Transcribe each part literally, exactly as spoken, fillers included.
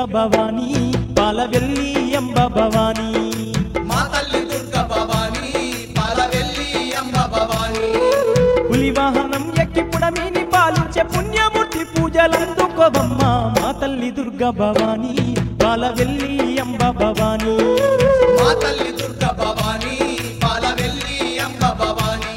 భవానీ పాలవెల్లి అంబ భవానీ మా తల్లి దుర్గా భవానీ పాలవెల్లి అంబ భవానీ పులి వాహనం ఎక్కి పుడమిని పాలించే పుణ్యమూర్తి పూజలందుకోవమ్మ మా తల్లి దుర్గా భవానీ పాలవెల్లి అంబ భవానీ మా తల్లి దుర్గా భవానీ పాలవెల్లి అంబ భవానీ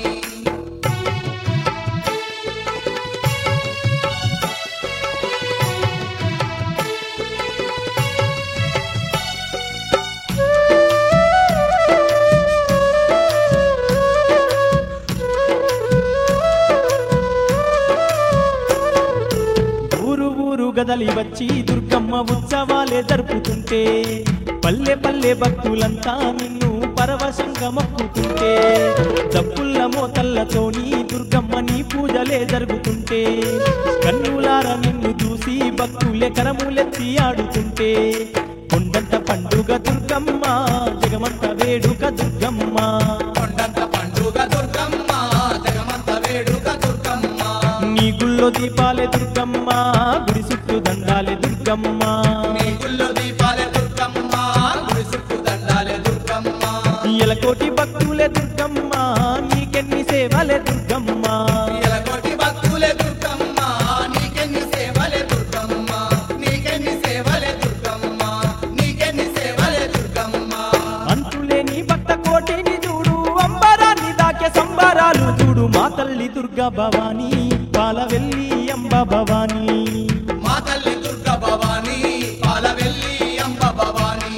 గదలి వచ్చి దుర్గమ్మ ఉత్సవాలే జరుపుతుంటే పల్లె పల్లె భక్తులంతా నిన్ను పరవశంగా మొక్కుతుంటే దప్పుల్ల మోతల్లతోని దుర్గమ్మ నీ పూజలే జరుగుతుంటే కన్నులార నిన్ను చూసి భక్తులే కరములెత్తి ఆడుతుంటే కొండంత పండుగ దుర్గమ్మ జగమంత వేడుక దుర్గమ్మ కొండంత పండుగ దుర్గమ్మ జగమంత వేడుక దుర్గమ్మ నీ గుళ్ళో దీపాలే దుర్గమ్మ గుడి చుట్టూ దండాలే దుర్గమ్మ నీ గుళ్ళో దీపాలే దుర్గమ్మ గుడి చుట్టూ దండాలే దుర్గమ్మ ఎలకోటి భక్తులే దుర్గమ్మ నీకెన్ని సేవలే దుర్గమ్మ ఎలకోటి భక్తులే దుర్గమ్మ నీకెన్ని సేవలే దుర్గమ్మ నీకెన్ని సేవలే దుర్గమ్మ నీకెన్ని సేవలే దుర్గమ్మ అంతులేని భక్త కోటిని చూడు అంబరాన్ని దాకే సంబరాలు చూడు మా తల్లి దుర్గా భవానీ పాలవెల్లి అంబ భవానీ మా తల్లి దుర్గా భవానీ పాలవెల్లి అంబ భవానీ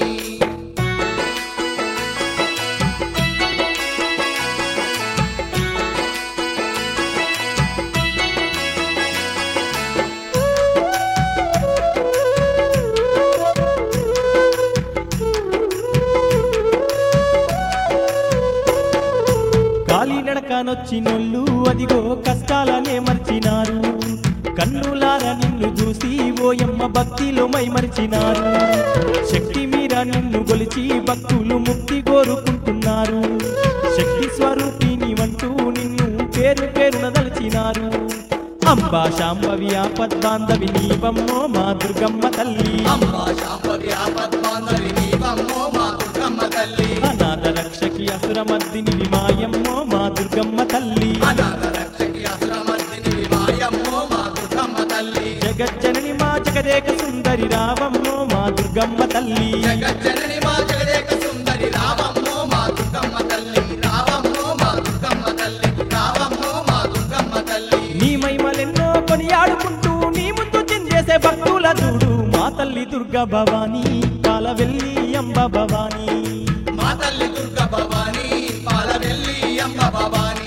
కాలినడకనొచ్చినోళ్ళు అదిగో కష్టాలనే మర్చినారు కన్నులార నిన్ను చూసి ఓయమ్మ భక్తిలో మై మరిచినారు శక్తి మీర నిన్ను గొలిచి భక్తులు ముక్తి కోరుకుంటున్నారు శక్తి స్వరూపిని వంటూ నిన్ను పేరు పేరున దలిచినారు అంబా శాంభవి ఆపద్బాంధవి నీవమ్మో మా దుర్గమ్మ తల్లి అంబా శాంభవి ఆపద్బాంధవి నీవమ్మో మా దుర్గమ్మ తల్లి అనాథ రక్షకి అసురమర్దిని విమాయమ్మో మా దుర్గమ్మ తల్లి అనాథ రక్షకి అసురమర్దిని విమాయమ్మో మా దుర్గమ్మ తల్లి జగజ్జనని మా జగదేక సుందరి రావమ్మో మా దుర్గమ్మ తల్లి జగజ్జనని మా జగదేక సుందరి రావమ్మో మా దుర్గమ్మ తల్లి రావమ్మో మా దుర్గమ్మ తల్లి రావమ్మో మా దుర్గమ్మ తల్లి నీ మహిమలెన్నో కొనియాడుకుంటూ నీ ముందు చిందేసే భక్తుల చూడు మా తల్లి దుర్గా భవానీ పాలవెల్లి అంబ భవానీ మా తల్లి దుర్గా భవానీ పాలవెల్లి అంబ భవానీ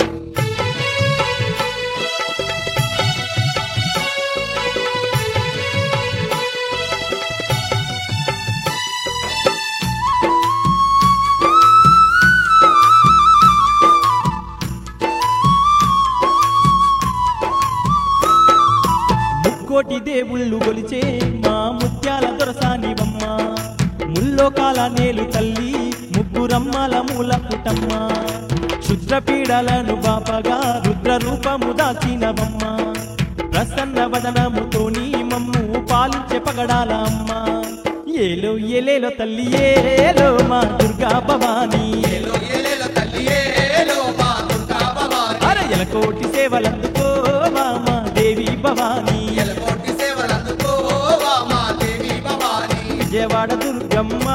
ముక్కోటి దేవుళ్ళు గొలిచే మా ముత్యాల దొరసానివమ్మ ముల్లోకాల నేలు తల్లి ముగ్గురమ్మల మూల పుటమ్మ క్షుద్రపీడలను బాపగా రుద్ర రూపము దాచినవమ్మ ప్రసన్న వదనముతోని మమ్ము పాలించే పగడాల అమ్మ ఏలో ఏలేలో తల్లి ఏలో మా దుర్గా భవానీ ఏలో ఏలేలో తల్లి ఏలో మా దుర్గా భవానీ అర ఎలకోటి సేవలందుకోవా మా దేవి భవానీ ఎలకోటి సేవలందుకోవా మా దేవి భవానీ విజయవాడ దుర్గమ్మ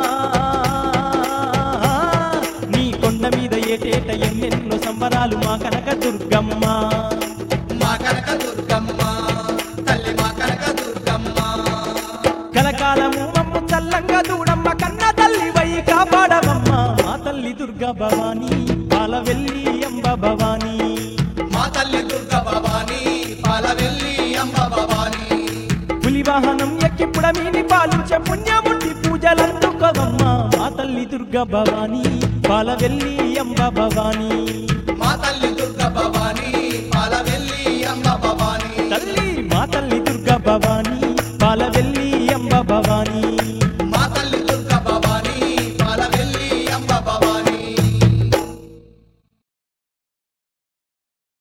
నీ కొండ మీద ఏటేట ఎన్నెన్నో సంబరాలు మా కనక దుర్గమ్మ మా కనక దుర్గమ్మ తల్లి మా కనక దుర్గమ్మ కలకాలము మమ్ము చల్లంగా దూడమ్మ కన్న తల్లి వై కాపాడవమ్మ మా తల్లి దుర్గా భవానీ పాలవెల్లి అంబ భవానీ మా తల్లి దుర్గా భవానీ పాలవెల్లి అంబ భవానీ పులి వాహనం ఎక్కి పుడమిని పాలించే పుణ్యమూర్తి పూజలందుకోవమ్మ మా తల్లి దుర్గా భవానీ పాలవెల్లి అంబ భవానీ మా తల్లి దుర్గా భవానీ పాలవెల్లి అంబ భవానీ తల్లి మా తల్లి దుర్గా భవానీ